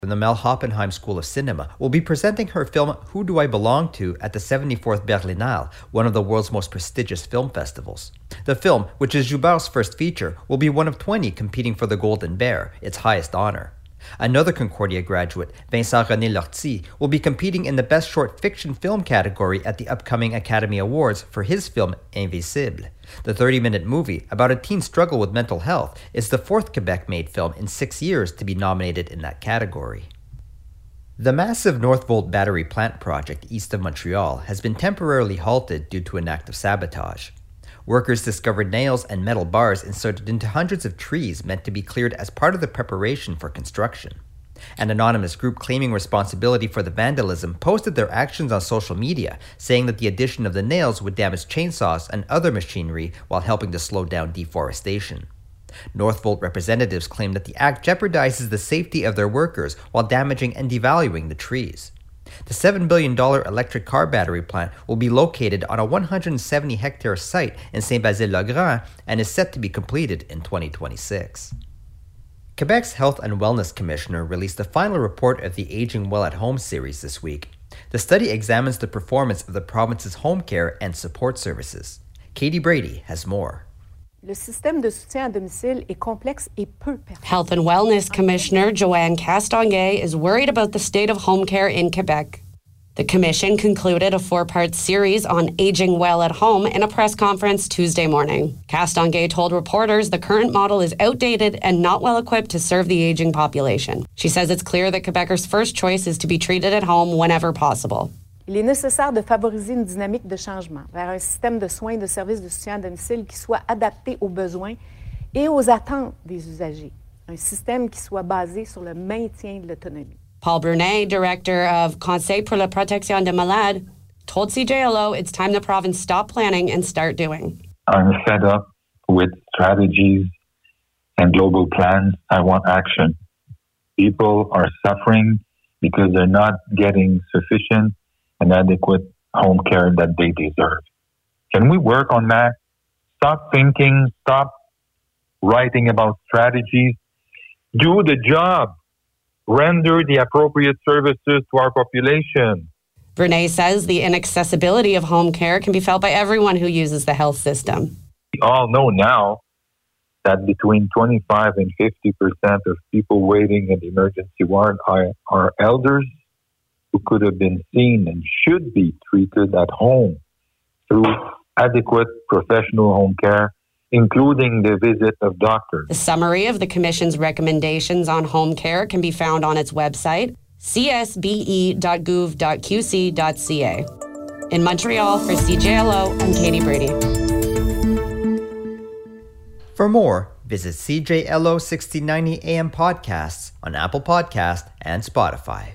from the Mel Hoppenheim School of Cinema, will be presenting her film Who Do I Belong To at the 74th Berlinale, one of the world's most prestigious film festivals. The film, which is Joubert's first feature, will be one of 20 competing for the Golden Bear, its highest honor. Another Concordia graduate, Vincent René Lortie, will be competing in the Best Short Fiction Film category at the upcoming Academy Awards for his film Invisible. The 30-minute movie, about a teen's struggle with mental health, is the fourth Quebec-made film in 6 years to be nominated in that category. The massive Northvolt battery plant project east of Montreal has been temporarily halted due to an act of sabotage. Workers discovered nails and metal bars inserted into hundreds of trees meant to be cleared as part of the preparation for construction. An anonymous group claiming responsibility for the vandalism posted their actions on social media, saying that the addition of the nails would damage chainsaws and other machinery while helping to slow down deforestation. Northvolt representatives claim that the act jeopardizes the safety of their workers while damaging and devaluing the trees. The $7 billion electric car battery plant will be located on a 170-hectare site in Saint-Basile-le-Grand and is set to be completed in 2026. Quebec's Health and Wellness Commissioner released the final report of the Aging Well at Home series this week. The study examines the performance of the province's home care and support services. Katie Brady has more. Le système de soutien à domicile est complexe et peu performant. Health and Wellness Commissioner Joanne Castonguay is worried about the state of home care in Quebec. The commission concluded a 4-part series on aging well at home in a press conference Tuesday morning. Castonguay told reporters the current model is outdated and not well equipped to serve the aging population. She says it's clear that Quebecers' first choice is to be treated at home whenever possible. Il est nécessaire de favoriser une dynamique de changement vers un système de soins et de services de soutien à domicile qui soit adapté aux besoins et aux attentes des usagers. Un système qui soit basé sur le maintien de l'autonomie. Paul Brunet, director of Conseil pour la protection des malades, told CJLO it's time the province stop planning and start doing. I'm fed up with strategies and global plans. I want action. People are suffering because they're not getting sufficient and adequate home care that they deserve. Can we work on that? Stop thinking, stop writing about strategies. Do the job. Render the appropriate services to our population. Brunet says the inaccessibility of home care can be felt by everyone who uses the health system. We all know now that between 25 and 50% of people waiting in the emergency ward are elders who could have been seen and should be treated at home through adequate professional home care, including the visit of doctors. The summary of the Commission's recommendations on home care can be found on its website, csbe.gouv.qc.ca. In Montreal, for CJLO, I'm Katie Brady. For more, visit CJLO 1690 AM podcasts on Apple Podcast and Spotify.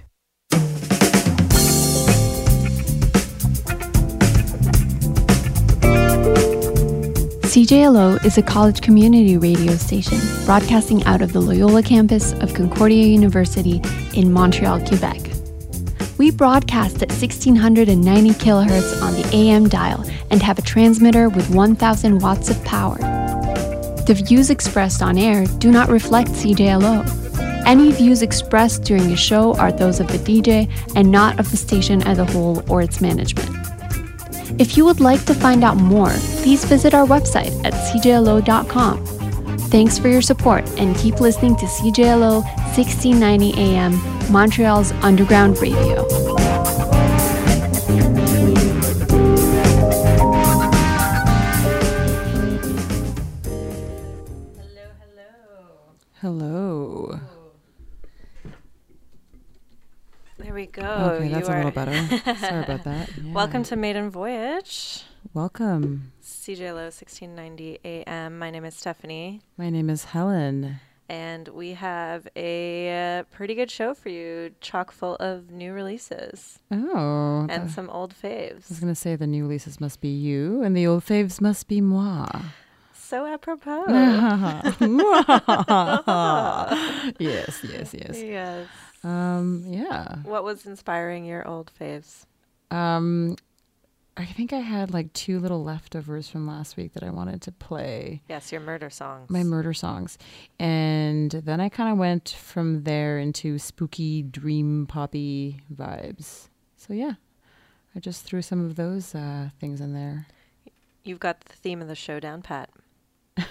CJLO is a college community radio station broadcasting out of the Loyola campus of Concordia University in Montreal, Quebec. We broadcast at 1690 kilohertz on the AM dial and have a transmitter with 1,000 watts of power. The views expressed on air do not reflect CJLO. Any views expressed during the show are those of the DJ and not of the station as a whole or its management. If you would like to find out more, please visit our website at cjlo.com. Thanks for your support and keep listening to CJLO 1690 AM, Montreal's underground radio. Hello. There we go. Okay, that's a little better. Sorry about that. Yeah. Welcome to Maiden Voyage. Welcome. CJLO 1690 AM. My name is Stephanie. My name is Helen. And we have a pretty good show for you, chock full of new releases. Oh. And some old faves. I was going to say the new releases must be you and the old faves must be moi. So apropos. Yes. Yes. Yeah. What was inspiring your old faves? I think I had like 2 little leftovers from last week that I wanted to play. Yes, your murder songs. My murder songs. And then I kind of went from there into spooky, dream poppy vibes. So yeah, I just threw some of those things in there. You've got the theme of the show down, Pat. What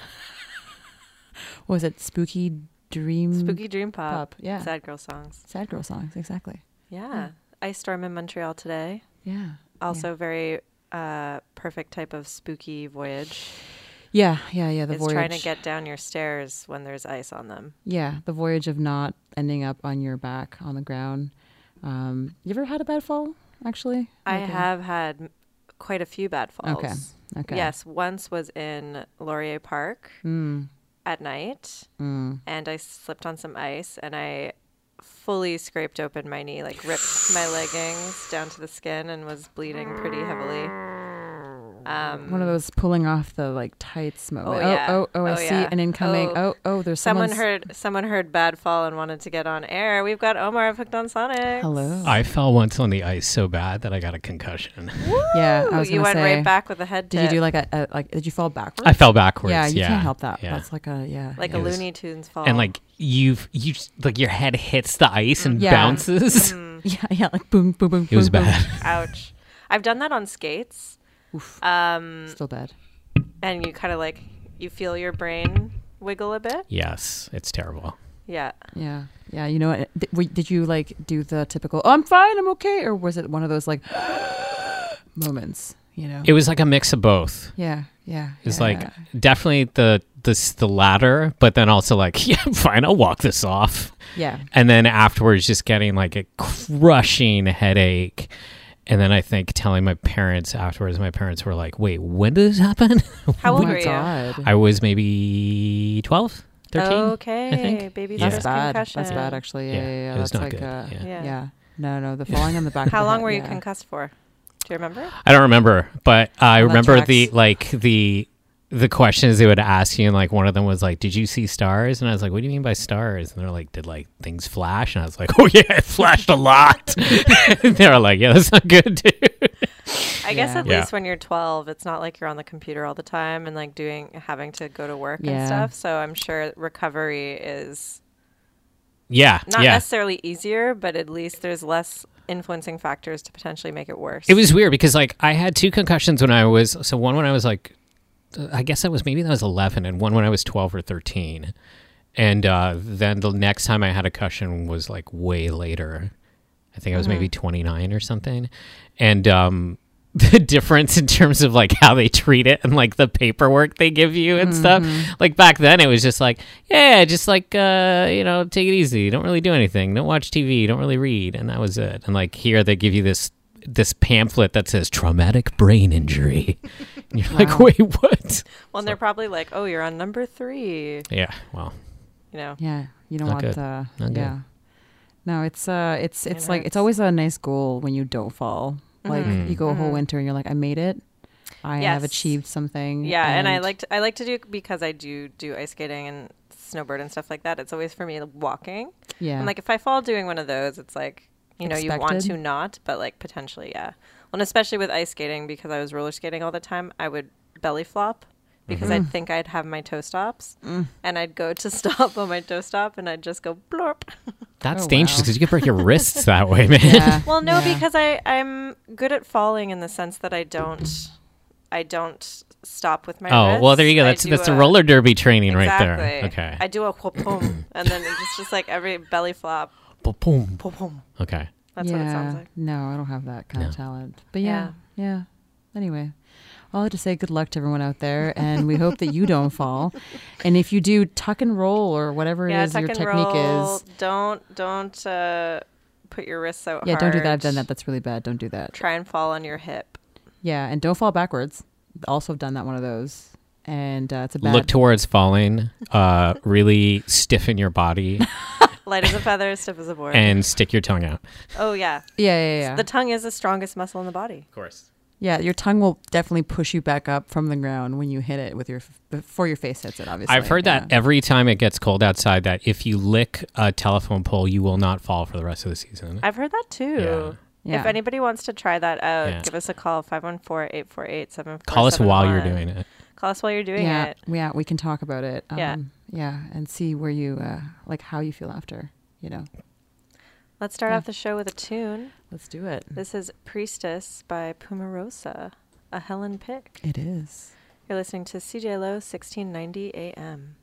was it? Spooky dream pop. Yeah. Sad girl songs. Sad girl songs, exactly. Yeah. Ice storm in Montreal today. Yeah. Also very perfect type of spooky voyage. Yeah. The it's voyage. trying to get down your stairs when there's ice on them. Yeah, the voyage of not ending up on your back on the ground. You ever had a bad fall, actually? I have had quite a few bad falls. Okay. Yes, once was in Laurier Park at night, and I slipped on some ice, and I fully scraped open my knee, like ripped my leggings down to the skin and was bleeding pretty heavily. One of those pulling off the like tights moment. I see an incoming. There's someone heard bad fall and wanted to get on air. We've got Omar of Hooked on Sonics. Hello. I fell once on the ice so bad that I got a concussion. Yeah, I was you went right back with a head tip. Did you do did you fall backwards? I fell backwards. Yeah, you can't help that. Yeah. That's like a a Looney Tunes fall. And like you like your head hits the ice and bounces. Yeah, like boom, boom, boom. It was boom, bad. Boom. Ouch. I've done that on skates. Oof. Still bad. And you kind of like you feel your brain wiggle a bit. Yes, it's terrible. Yeah. You know what? Did you like do the typical "I'm fine, I'm okay," or was it one of those like moments? You know, it was like a mix of both. Yeah. It's like definitely the latter, but then also like, yeah, fine, I'll walk this off. Yeah. And then afterwards, just getting like a crushing headache. And then I think telling my parents afterwards, my parents were like, wait, when did this happen? How old were you? I was maybe 12, 13. Okay. I think. Baby's That's first bad. concussion. That's bad, actually. Yeah. It was That's not like good. Yeah. No, the falling on the back. How of the long head, were you concussed for? Do you remember? I don't remember, but I remember tracks. the questions they would ask you, and like one of them was like, "Did you see stars?" And I was like, "What do you mean by stars?" And they're like, "Did like things flash?" And I was like, "Oh yeah, it flashed a lot." And they were like, "Yeah, that's not good, dude." I guess at least when you're 12, it's not like you're on the computer all the time and like having to go to work and stuff. So I'm sure recovery is not necessarily easier, but at least there's less influencing factors to potentially make it worse. It was weird because like I had 2 concussions when I was one when I was like, I guess I was 11, and one when I was 12 or 13. And then the next time I had a concussion was like way later. I think I was maybe 29 or something. And the difference in terms of like how they treat it and like the paperwork they give you and stuff. Like back then it was just like, just like, take it easy. Don't really do anything. Don't watch TV. Don't really read. And that was it. And like here they give you this pamphlet that says traumatic brain injury. And you're like, wait, what? Well, and they're probably like, oh, you're on number 3. Yeah. Well, Yeah. You don't Not want good. Not good. No, it's like it's always a nice goal when you don't fall. Like you go a whole winter and you're like, I made it. I have achieved something. Yeah, and I like to do, because I do ice skating and snowboard and stuff like that. It's always for me walking. Yeah. And like if I fall doing one of those, it's like, you want to not, but like potentially, yeah. Well, and especially with ice skating, because I was roller skating all the time, I would belly flop because I'd think I'd have my toe stops and I'd go to stop on my toe stop and I'd just go blorp. That's dangerous because you could break your wrists that way, man. Yeah. Well, no, because I'm good at falling in the sense that I don't stop with my wrists. Oh, well, there you go. That's a roller derby training right there. Okay. I do a whoop-boom, and then it's just like every belly flop. Boom. Boom. Okay. That's what it sounds like. No, I don't have that kind of talent. But yeah. Anyway, I'll have to say good luck to everyone out there, and we hope that you don't fall. And if you do, tuck and roll or whatever it is your technique is. Don't put your wrists out hard. Yeah, don't do that. Then that's really bad. Don't do that. Try and fall on your hip. Yeah, and don't fall backwards. Also have done that one of those. And it's a bad... Look towards falling. Really stiffen your body. Light as a feather, stiff as a board. And stick your tongue out. Oh, yeah. Yeah. The tongue is the strongest muscle in the body. Of course. Yeah, your tongue will definitely push you back up from the ground when you hit it with before your face hits it, obviously. I've heard that every time it gets cold outside, that if you lick a telephone pole, you will not fall for the rest of the season. I've heard that too. Yeah. If anybody wants to try that out, give us a call, 514-848-7471. Call us while you're doing it. Call us while you're doing it. Yeah, we can talk about it. And see where you, how you feel after, Let's start off the show with a tune. Let's do it. This is Priestess by Pumarosa, a Helen pick. It is. You're listening to CJLO 1690 AM.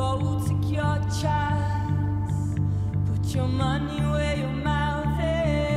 Your money where your mouth is.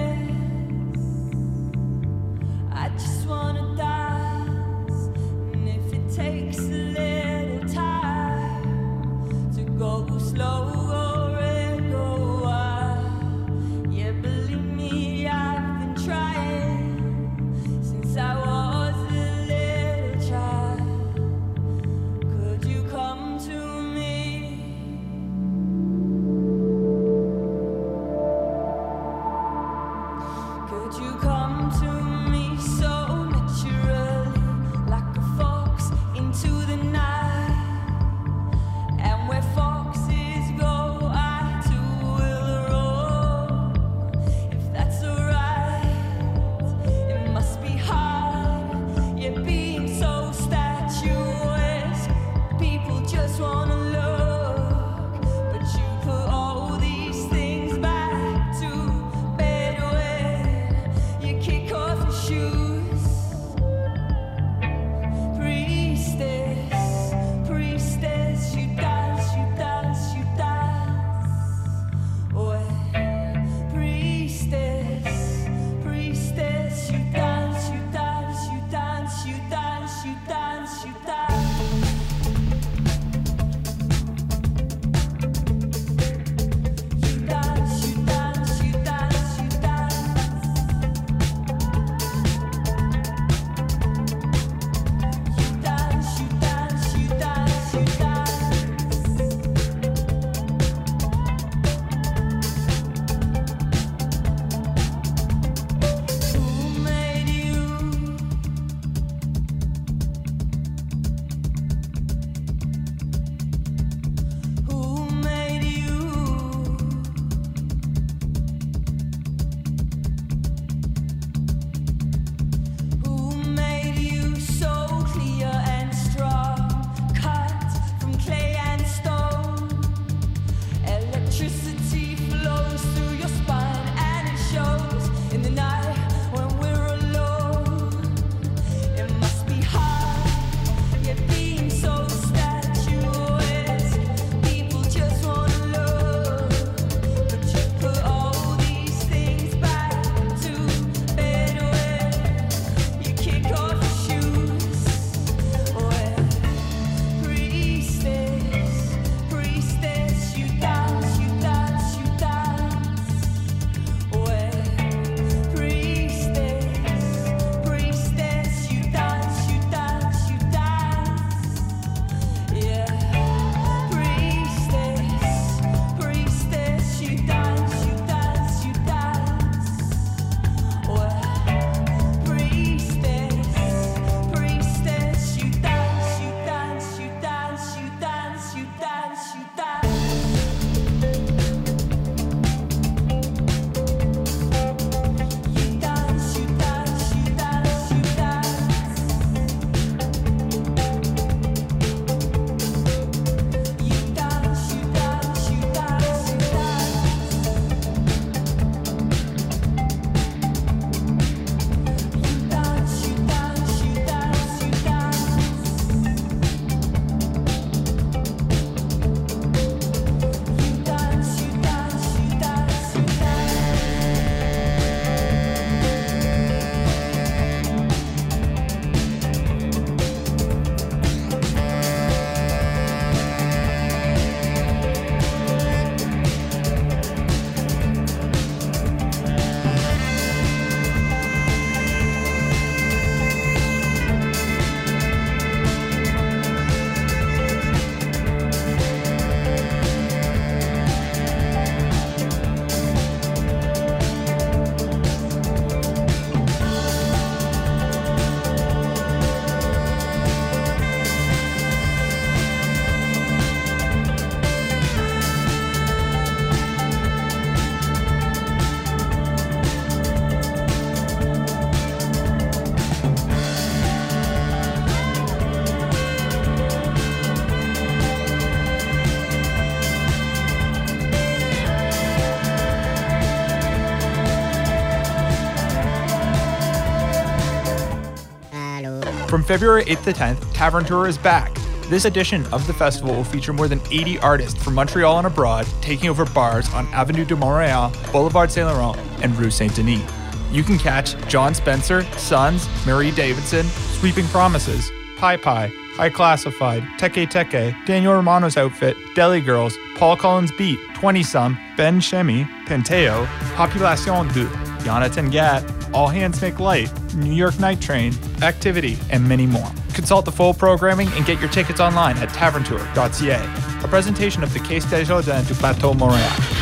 From February 8th to 10th, Tavern Tour is back. This edition of the festival will feature more than 80 artists from Montreal and abroad taking over bars on Avenue de Montréal, Boulevard Saint Laurent, and Rue Saint Denis. You can catch John Spencer, Sons, Marie Davidson, Sweeping Promises, Pi Pi, High Classified, Teke Teke, Daniel Romano's Outfit, Deli Girls, Paul Collins Beat, 20-Some, Ben Shemi, Penteo, Population 2, Jonathan Gatt, All Hands Make Light, New York Night Train, Activity, and many more. Consult the full programming and get your tickets online at taverntour.ca, a presentation of the Caisse Desjardins du Plateau Montréal.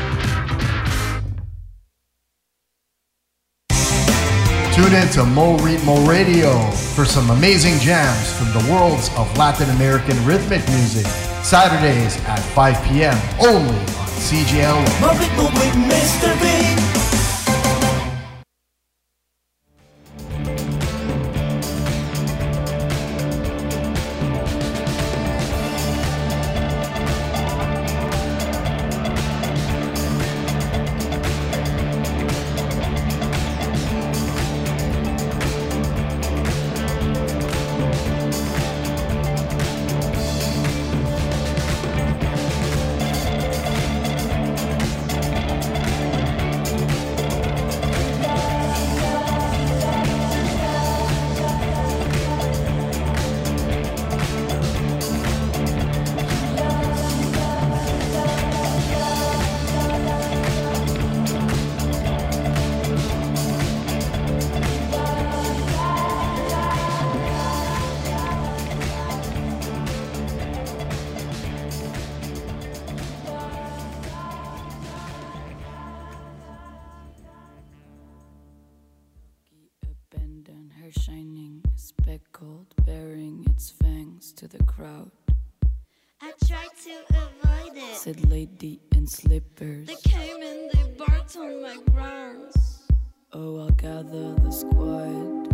Tune in to Mo Ritmo Radio for some amazing jams from the worlds of Latin American rhythmic music. Saturdays at 5 p.m. only on CJLY. Mo Ritmo with Mr. B. Shining, speckled, bearing its fangs to the crowd. I tried to avoid it, said lady in slippers. They came and they barked on my grounds. Oh, I'll gather the squad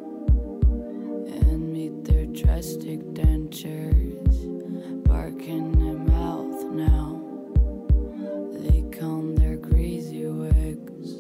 and meet their drastic dentures, barking in mouth now. They comb their greasy wigs.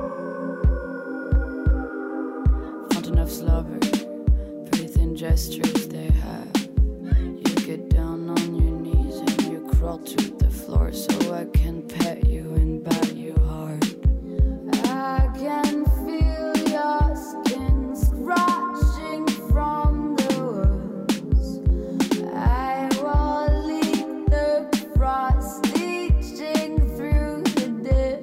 Enough slobber, pretty thin gestures they have. You get down on your knees and you crawl to the floor so I can pet you and bat you hard. I can feel your skin scratching from the wounds. I will leak the frost leaching through the ditch.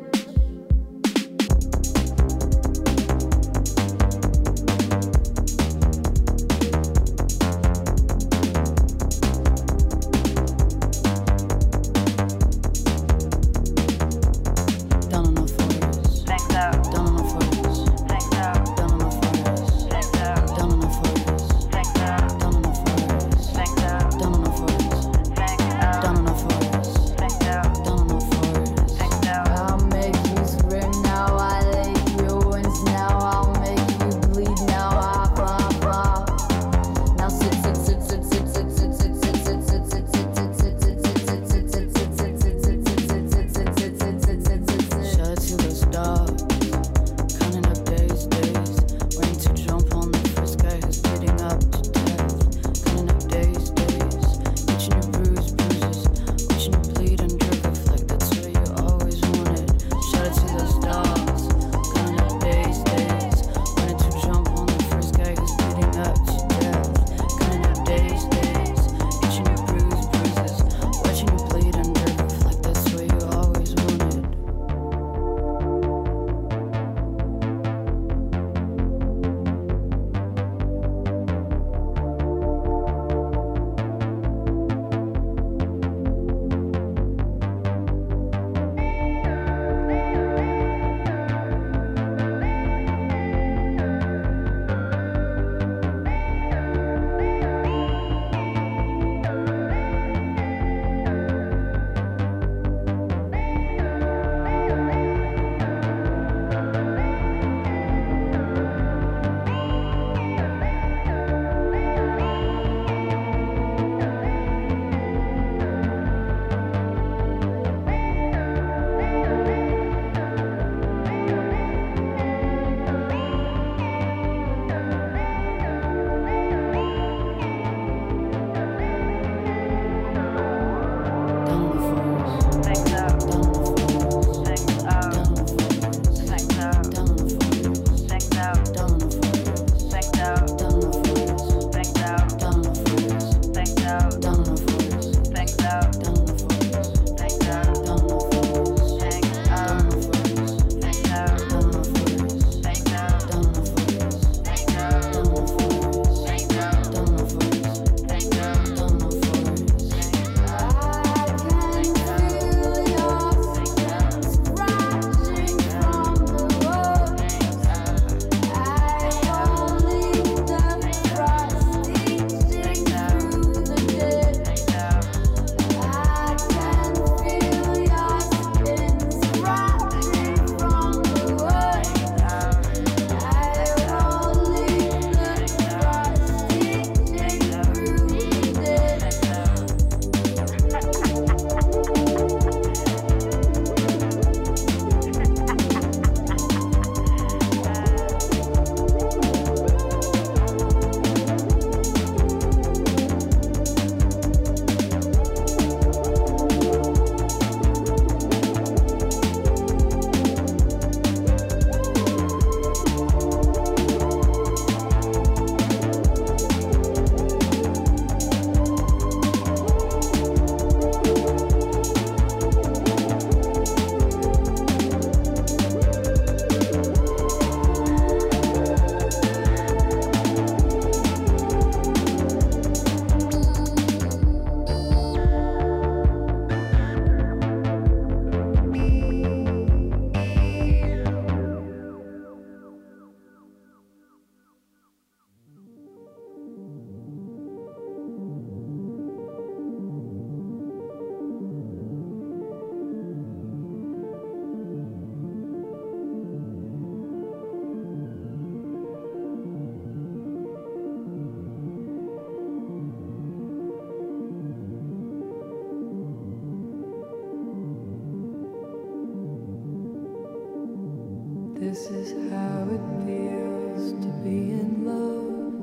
This is how it feels to be in love.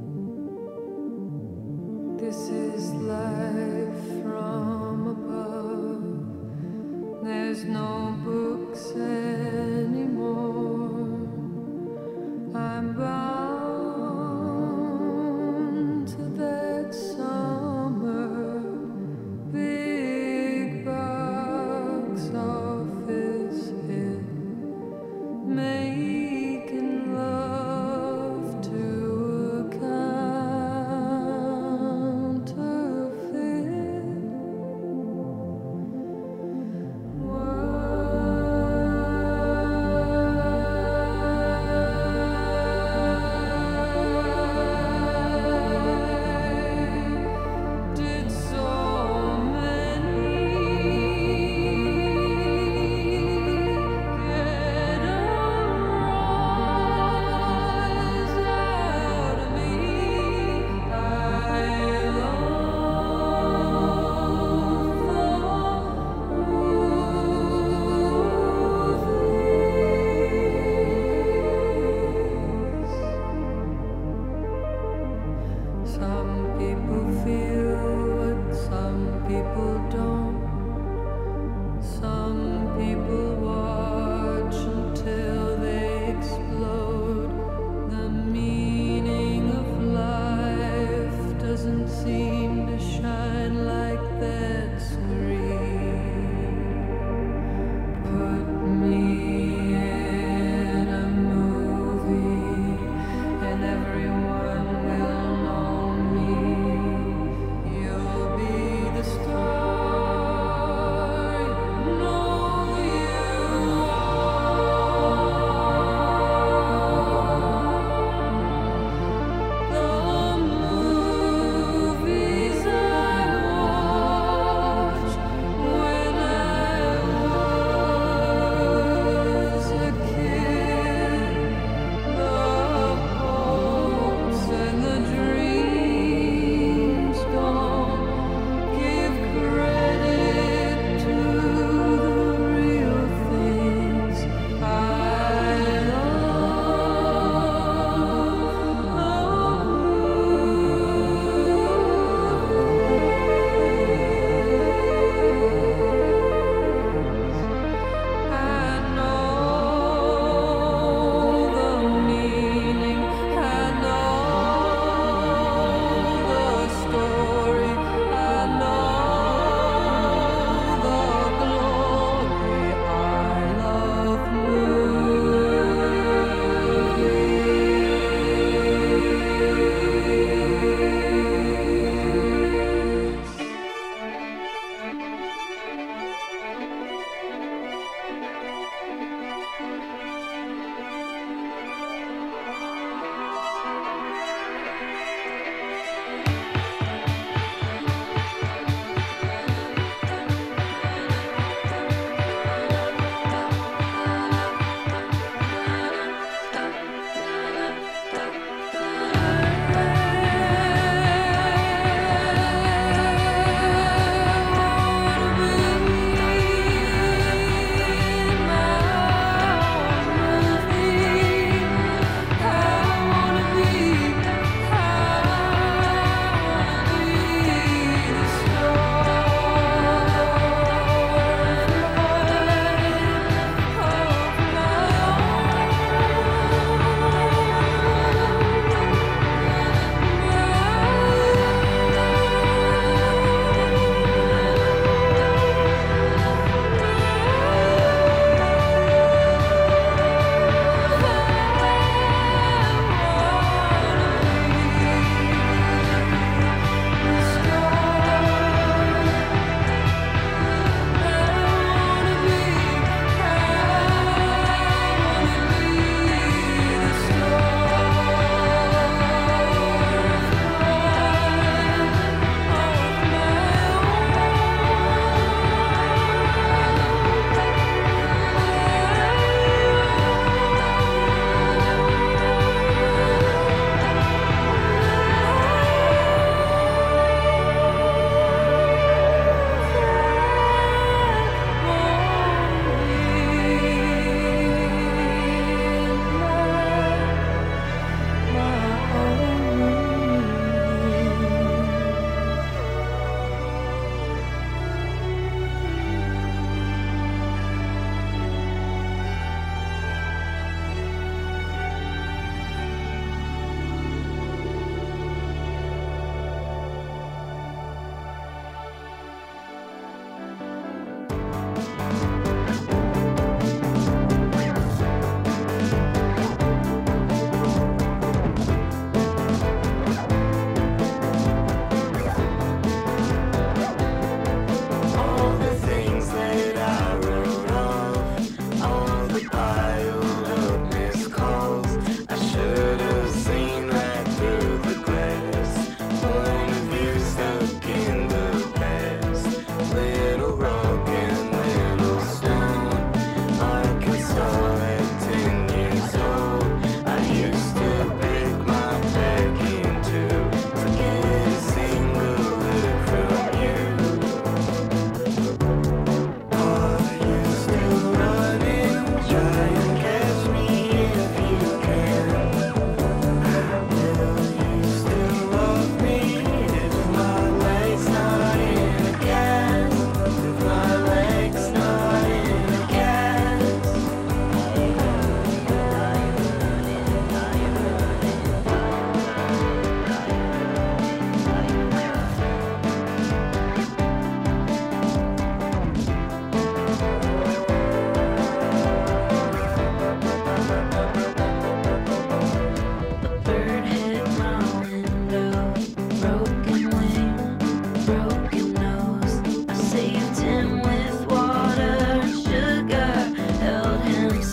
This is life from above. There's no books anymore. I'm bound to that summer big box office hit, making love to a counterfeit world.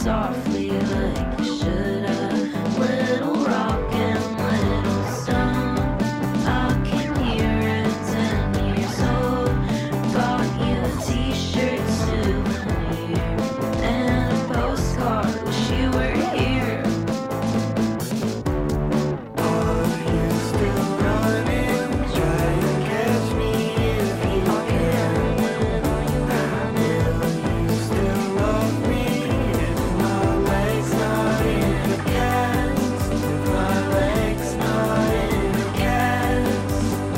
softly like you should have. Little rock and little stone. I can hear it 10 years old. Bought you a t-shirt souvenir and a postcard. Wish you were here. Are you still running? Try to catch me if you can. Will you still love me if my leg's not in a cast? If my leg's not in a cast.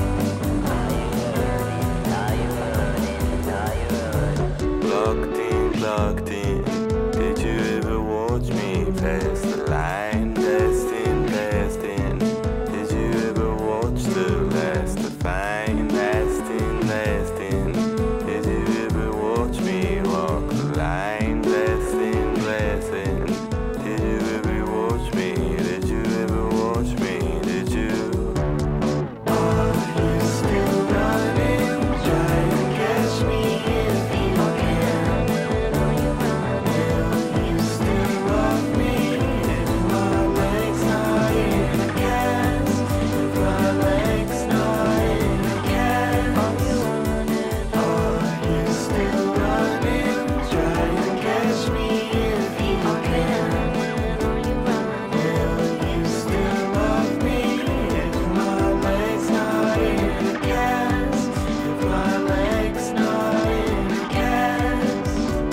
Locked in. Did you ever watch me pass the line? Passed in. Did you ever watch the last define? Last in. Did you ever watch me walk the line? Last in. Did you ever watch me? Did you ever watch me? Did you? Are you still running? Try to catch me if you can. Will you still love me if my leg's not in a cast? If my leg's not in a cast. Are you still running? Try to catch me if you can. Will you still love me if my leg's not in a cast? If my leg's not in a cast.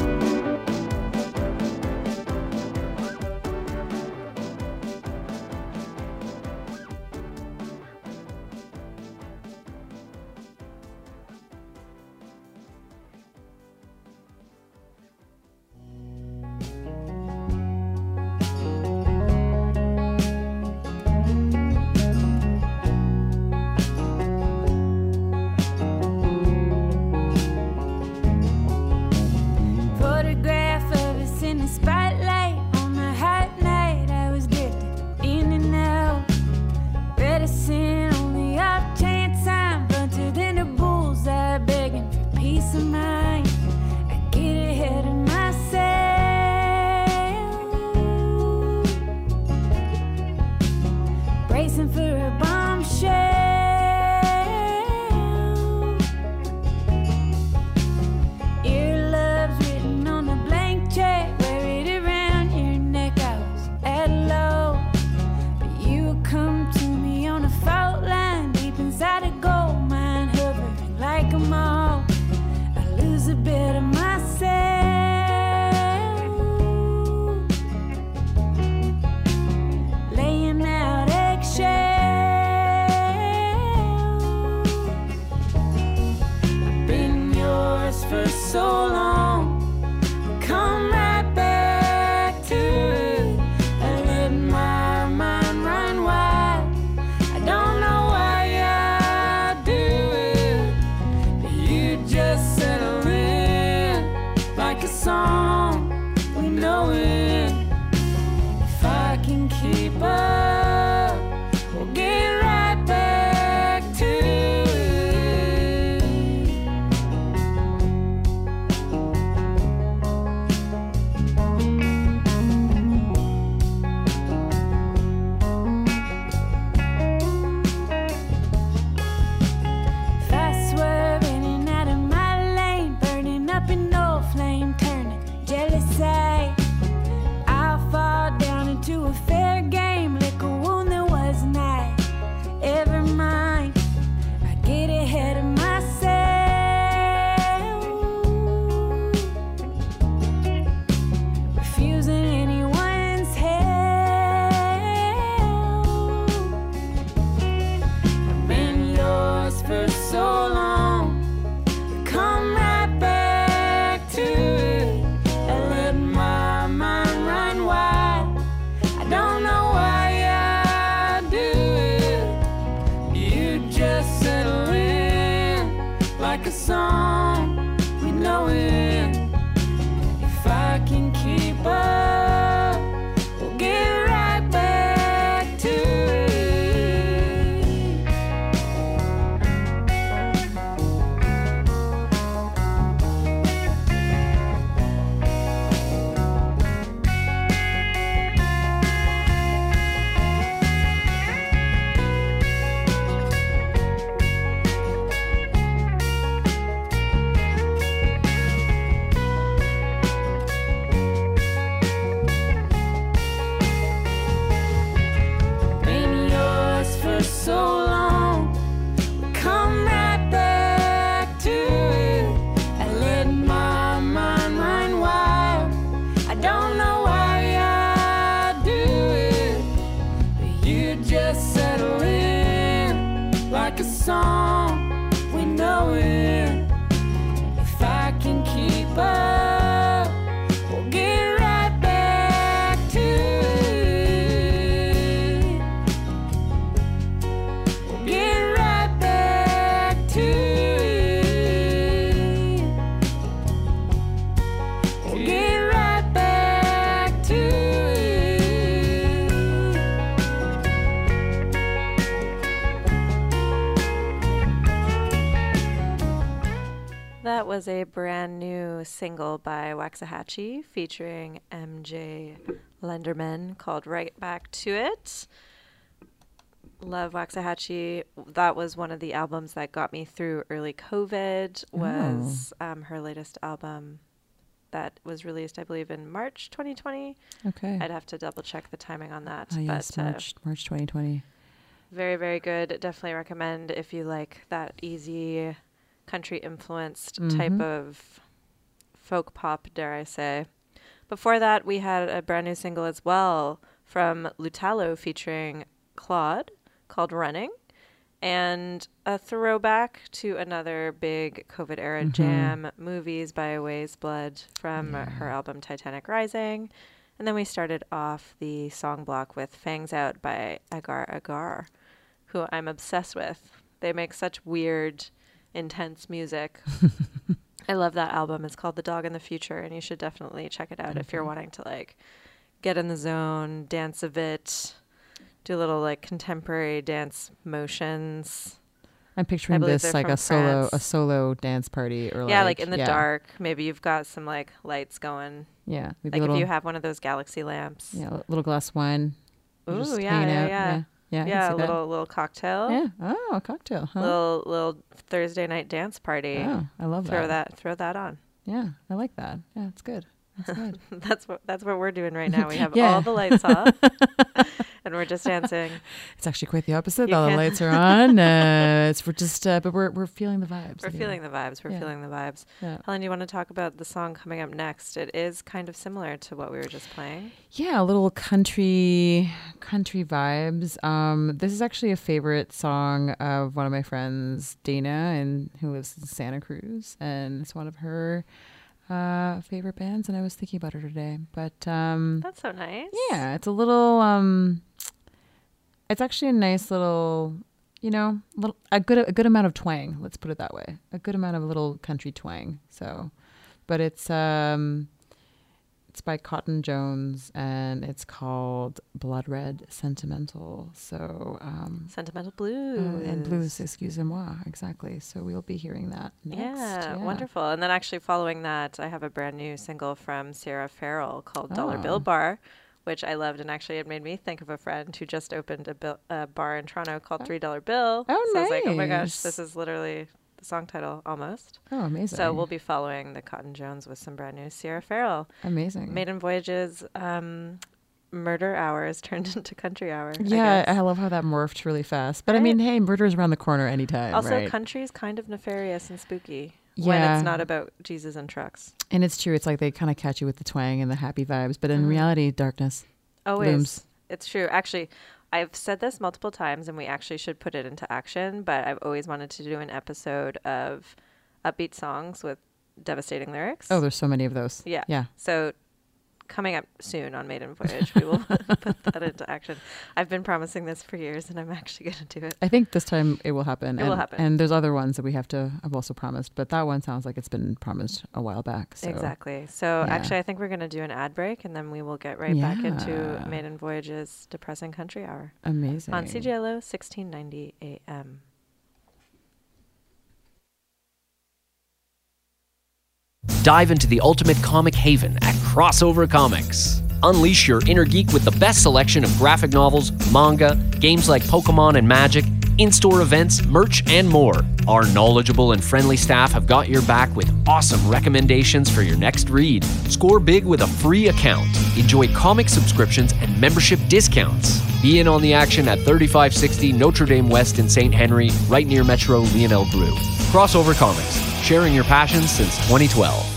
Photograph of us in the spotlight on a hot night. I was drifting in and out, reticent on the off chance I'm blunted than a bullseye, begging for peace of mind. I get ahead of myself, bracing for a bombshell. Earlobes written on a blank check, wear it around your neck. I was at a low, but you come to me on a fault line, deep inside a gold mine, hovering like a moth. I lose a bit of myself, laying out eggshells. I've been yours for so long, come right back to it. I let my mind run wild. I don't know why I do it, but you just settle in like a song. We know it. If I can keep up, we'll get right back to it. Fast swerving in and out of my lane, burning up in no flame, turning jealous eye. I'll fall down into a fair game, lick a wound that wasn't I ever mine. I get ahead of myself, refusing anyone's help. I've been yours for so long, come right back to it. I let my mind run wild. I don't know why I do it. You just settle in like a song. We know it. If I can keep up, we'll get right back to it. song, we know it. If I can keep up, we'll get right back to it. We'll get right back to it. We'll get right back to it. That was a brand new single by Waxahachie featuring MJ Lenderman called Right Back to It. Love Waxahachie. That was one of the albums that got me through early COVID, was her latest album that was released, I believe, in March 2020. Okay. I'd have to double check the timing on that. Oh, yes, but, March 2020. Very, very good. Definitely recommend if you like that easy country influenced type of folk pop, dare I say. Before that, we had a brand new single as well from Lutalo featuring Claude called Running, and a throwback to another big COVID era jam, Movies by Ways Blood from her album Titanic Rising. And then we started off the song block with Fangs Out by Agar Agar, who I'm obsessed with. They make such weird, intense music. I love that album. It's called The Dog in the Future, and you should definitely check it out if you're wanting to like get in the zone, dance a bit, do a little like contemporary dance motions. I'm picturing this like a solo dance party, or like in the dark. Maybe you've got some like lights going. Yeah, maybe like if you have one of those galaxy lamps. Yeah, a little glass of wine. Ooh, yeah. Yeah, a little cocktail. Yeah. Oh, a cocktail. Huh? Little Thursday night dance party. Oh, I love that. Throw that on. Yeah, I like that. Yeah, it's good. That's good. That's what we're doing right now. We have all the lights off, and we're just dancing. It's actually quite the opposite. All the lights are on. But we're feeling the vibes. We're feeling the vibes. Yeah. Helen, do you want to talk about the song coming up next? It is kind of similar to what we were just playing. Yeah, a little country vibes. This is actually a favorite song of one of my friends, Dana, who lives in Santa Cruz, and it's one of her favorite bands, and I was thinking about her today. But that's so nice. Yeah, it's a little it's actually a nice little, a good amount of twang, let's put it that way. A good amount of little country twang. So, but it's by Cotton Jones, and it's called Blood Red Sentimental. So Sentimental Blues. And Blues, excusez-moi, exactly. So we'll be hearing that next. Yeah, wonderful. And then actually following that, I have a brand new single from Sarah Farrell called Dollar Bill Bar, which I loved, and actually it made me think of a friend who just opened a bar in Toronto called $3 Bill. Oh, so nice. I was like, oh my gosh, this is literally the song title almost. Oh, amazing. So we'll be following the Cotton Jones with some brand new Sierra Farrell. Amazing. Maiden Voyages, Murder Hours turned into Country Hour. Yeah, I love how that morphed really fast. But right? I mean, hey, murder's around the corner anytime. Also, right? Country's kind of nefarious and spooky when it's not about Jesus and trucks. And it's true. It's like they kind of catch you with the twang and the happy vibes. But in reality, darkness looms. It's true. Actually, I've said this multiple times, and we actually should put it into action, but I've always wanted to do an episode of upbeat songs with devastating lyrics. Oh, there's so many of those. Yeah. So coming up soon on Maiden Voyage, we will put that into action. I've been promising this for years, and I'm actually going to do it. I think this time it will happen. It will happen. And there's other ones that I've also promised, but that one sounds like it's been promised a while back. So. Exactly. So actually, I think we're going to do an ad break, and then we will get right back into Maiden Voyage's Depressing Country Hour. Amazing. On CJLO 1690 AM. Dive into the ultimate comic haven at Crossover Comics. Unleash your inner geek with the best selection of graphic novels, manga, games like Pokemon and Magic, in-store events, merch, and more. Our knowledgeable and friendly staff have got your back with awesome recommendations for your next read. Score big with a free account. Enjoy comic subscriptions and membership discounts. Be in on the action at 3560 Notre Dame West in St. Henry, right near Metro Lionel Brew. Crossover Comics, sharing your passion since 2012.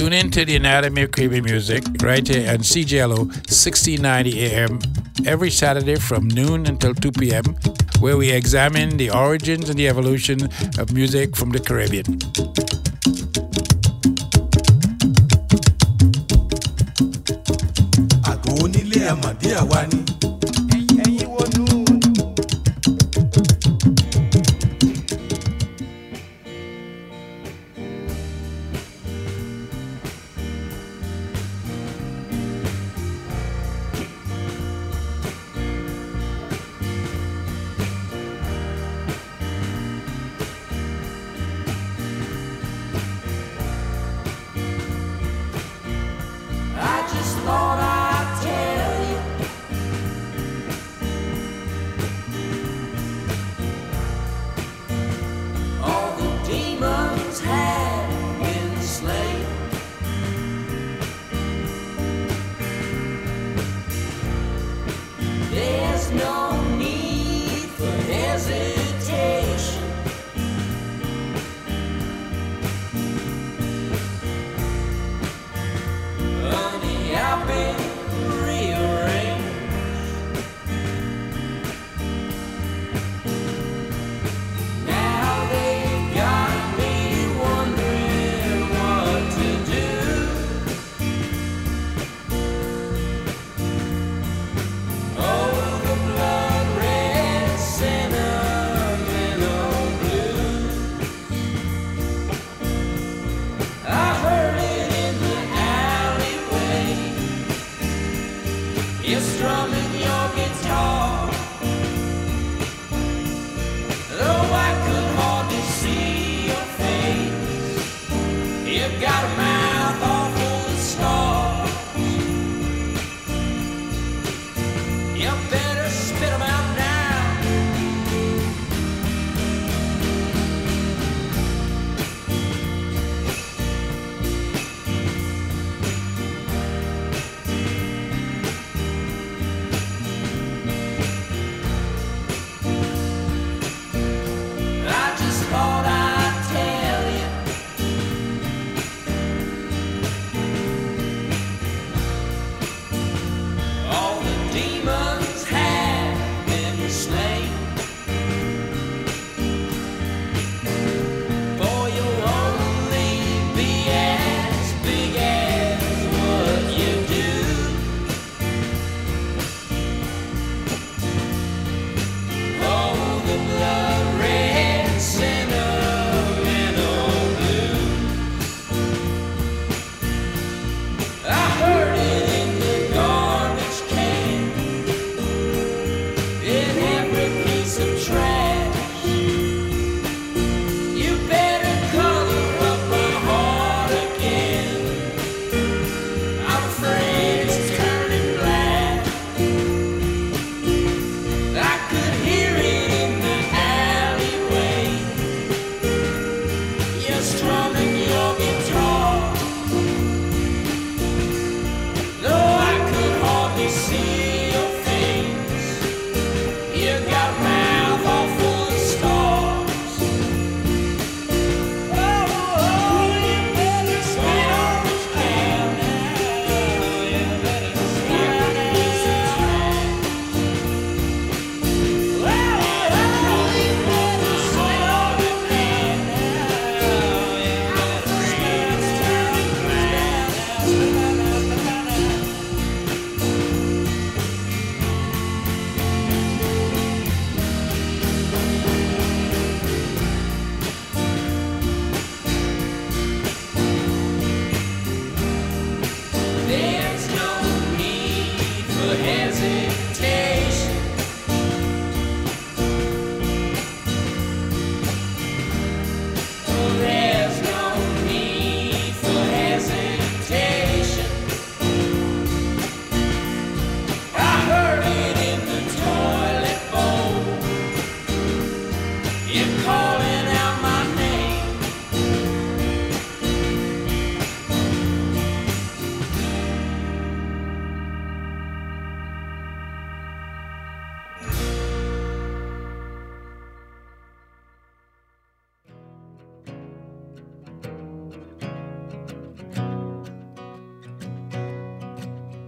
Tune in to the Anatomy of Creepy Music right here on CJLO 1690 AM every Saturday from noon until 2 p.m., where we examine the origins and the evolution of music from the Caribbean. Àgọ́ onílé àmàdé àwa ni.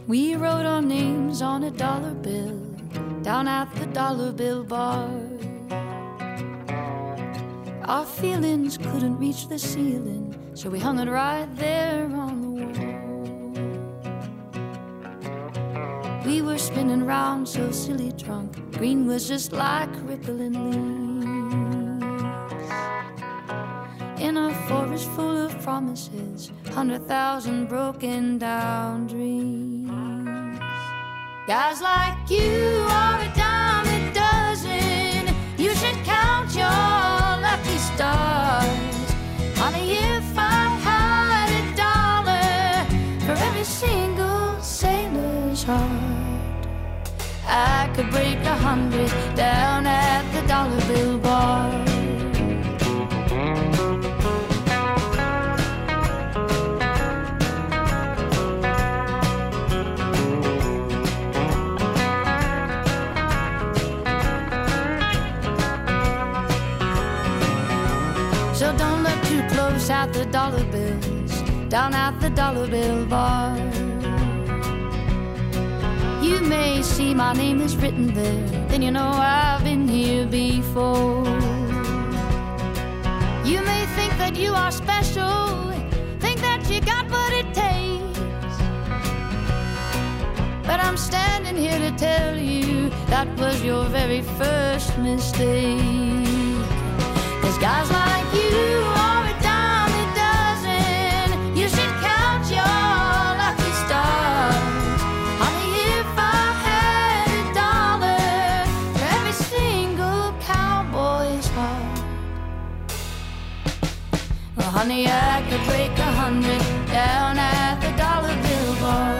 We wrote our names on a dollar bill down at the dollar bill bar. Our feelings couldn't reach the ceiling, so we hung it right there on the wall. We were spinning round so silly drunk, green was just like rippling leaves. In a forest full of promises, 100,000 broken down dreams. Guys like you are a dime a dozen. You should count your lucky stars. Honey, if I had $1 for every single sailor's heart, I could break 100 down at the dollar bill bar. So don't look too close at the dollar bills down at the dollar bill bar. You may see my name is written there, then you know I've been here before. You may think that you are special, think that you got what it takes, but I'm standing here to tell you that was your very first mistake. 'Cause guys like you are a dime a dozen. You should count your lucky stars. Honey, if I had $1 for every single cowboy's heart, well, honey, I could break 100 down at the dollar bill bar.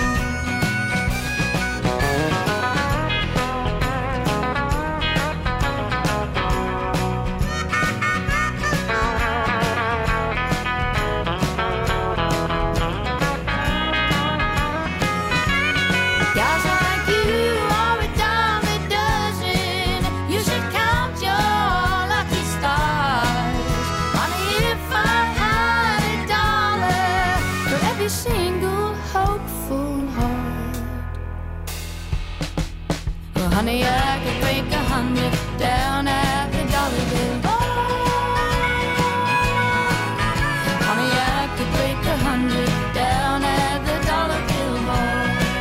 Honey, I could break 100 down at the dollar bill bar. Honey, I could break 100 down at the dollar bill bar.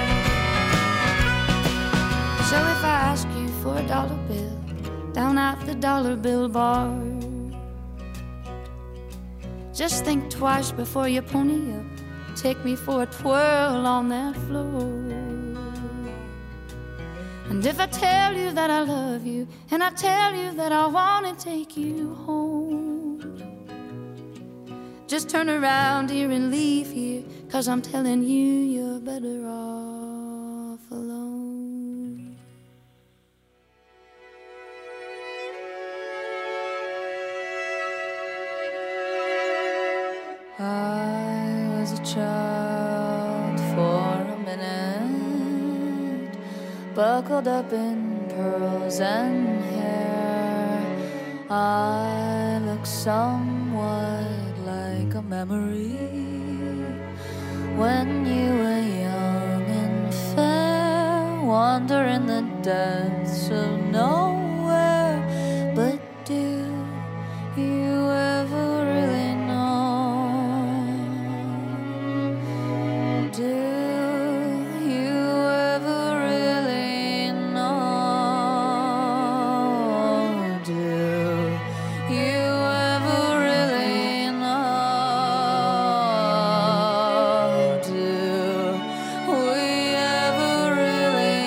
So if I ask you for $1 bill down at the dollar bill bar, just think twice before you pony up. Take me for a twirl on that floor. And if I tell you that I love you, and I tell you that I want to take you home, just turn around here and leave here, 'cause I'm telling you, you're better off alone. I was a child for a minute, buckled up in pearls and hair. I look somewhat like a memory when you were young and fair, wander in the depths of nowhere. But do you ever really know? Do you ever really know? Do you ever really know? Do we ever really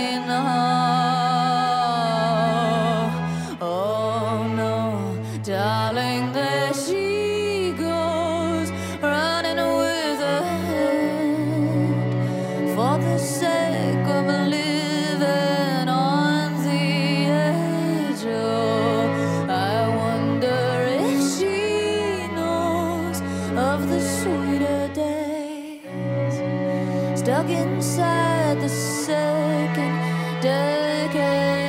know? Oh no, darling, there she goes, running with a hand, for the sake of living on the edge. Oh, I wonder if she knows of the sweeter days stuck inside the second decade.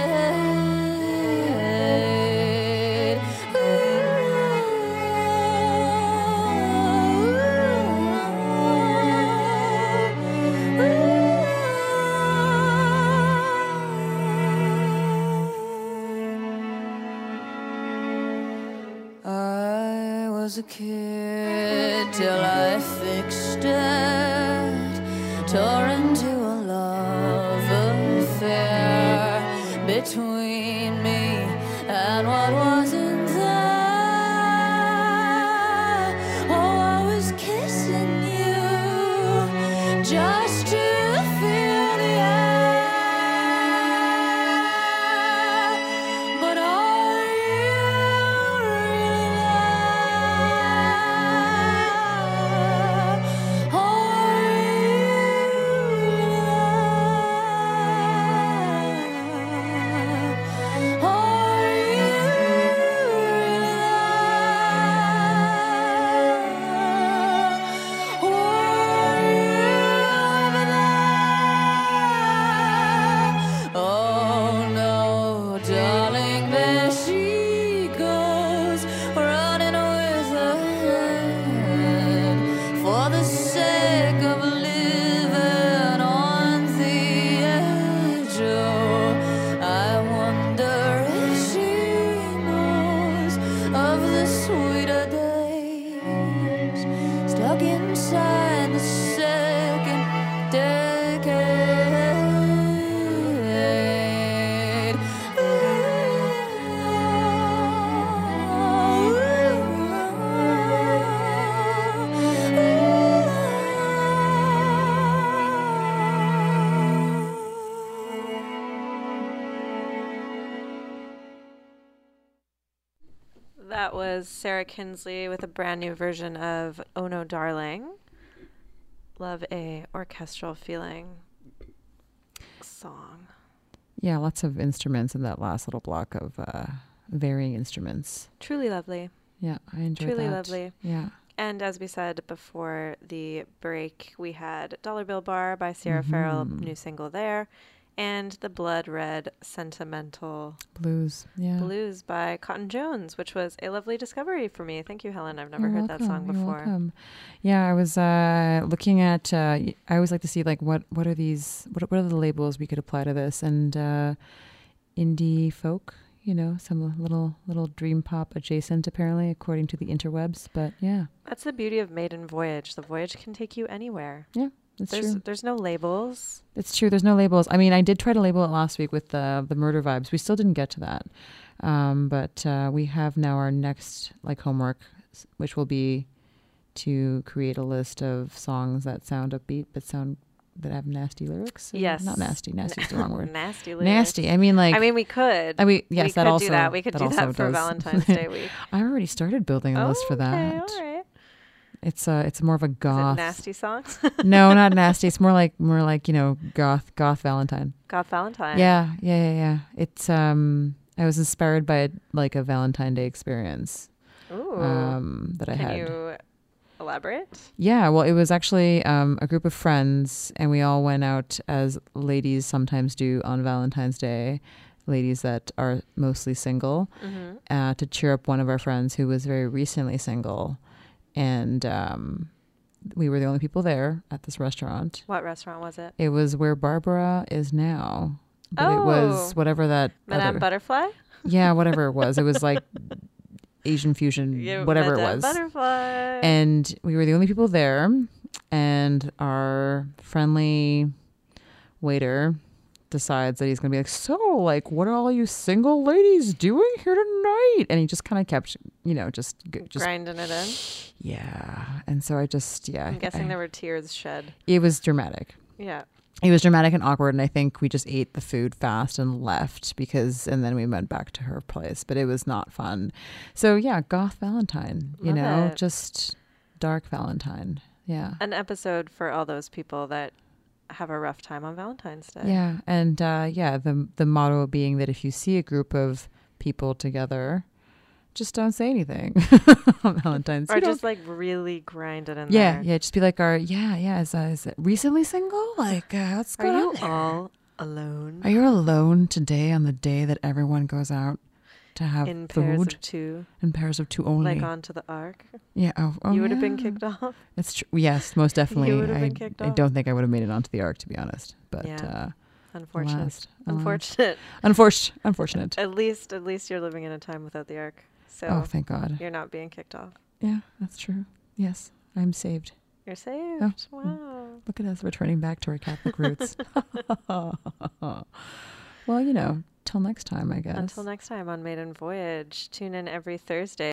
Ooh. was a kid till I fixed it, tore into a love affair between me and what wasn't there. Oh, I was kissing you just to feel the air, but are you really there? Are you Oh no, darling, there she goes, running with her head for the sake of living on the edge. Oh, I wonder if she knows of the sweeter days stuck inside the second decade. That was Sarah Kinsley with a brand new version of Oh No Darling. Love a orchestral feeling song. Yeah, lots of instruments in that last little block of varying instruments. Truly lovely. Yeah, I enjoyed Truly that. lovely. Yeah. And as we said before the break, we had Dollar Bill Bar by Sierra Farrell, new single there, and the Blood Red Sentimental Blues. Yeah. Blues by Cotton Jones, which was a lovely discovery for me. Thank you, Helen. I've never heard that song before. You're welcome. Yeah, I was looking at. I always like to see like what are these? What are the labels we could apply to this? And indie folk, you know, some little dream pop adjacent, apparently, according to the interwebs. But yeah, that's the beauty of Maiden Voyage. The voyage can take you anywhere. Yeah. That's true. There's no labels. It's true. There's no labels. I mean, I did try to label it last week with the murder vibes. We still didn't get to that. But we have now our next homework, which will be to create a list of songs that sound upbeat but that have nasty lyrics. Yes. Not nasty. Nasty is the wrong word. Nasty lyrics. Nasty. I mean, we could. Yes, we that could also do that. We could do that for does. Valentine's Day week. I already started building a list for that. Okay, all right. It's more of a goth. Is it nasty songs? No, not nasty. It's more like goth Valentine. Goth Valentine. Yeah. It's I was inspired by a Valentine Day experience. Ooh. That I had. Can you elaborate? Yeah, well, it was actually a group of friends, and we all went out, as ladies sometimes do on Valentine's Day, ladies that are mostly single, to cheer up one of our friends who was very recently single. And we were the only people there at this restaurant. What restaurant was it? It was where Barbara is now. But it was whatever that... Madame Butterfly? Yeah, whatever it was. It was like Asian fusion, whatever Madame it was. Butterfly. And we were the only people there. And our friendly waiter decides that he's going to be like, so, what are all you single ladies doing here tonight? And he just kind of kept, just grinding it in. Yeah. And so I'm guessing there were tears shed. It was dramatic. Yeah. It was dramatic and awkward. And I think we just ate the food fast and left and then we went back to her place. But it was not fun. So yeah, goth Valentine, Love it. Just dark Valentine. Yeah. An episode for all those people that have a rough time on Valentine's Day. Yeah. And the motto being that if you see a group of people together, just don't say anything on Valentine's Day. Or just really grind it in there. Yeah. Just be like, is it recently single? What's going on? Are you all alone? Are you alone today on the day that everyone goes out to have in food? Pairs of two. In pairs of two only. Onto the ark? Yeah. Oh, you would have been kicked off? It's true. Yes, most definitely. You would have been kicked off? I don't think I would have made it onto the ark, to be honest. But unfortunate. Unfortunate. At least you're living in a time without the ark. So oh, thank God. You're not being kicked off. Yeah, that's true. Yes, I'm saved. You're saved. Oh, wow. Look at us returning back to our Catholic roots. Well, till next time, I guess. Until next time on Maiden Voyage. Tune in every Thursday.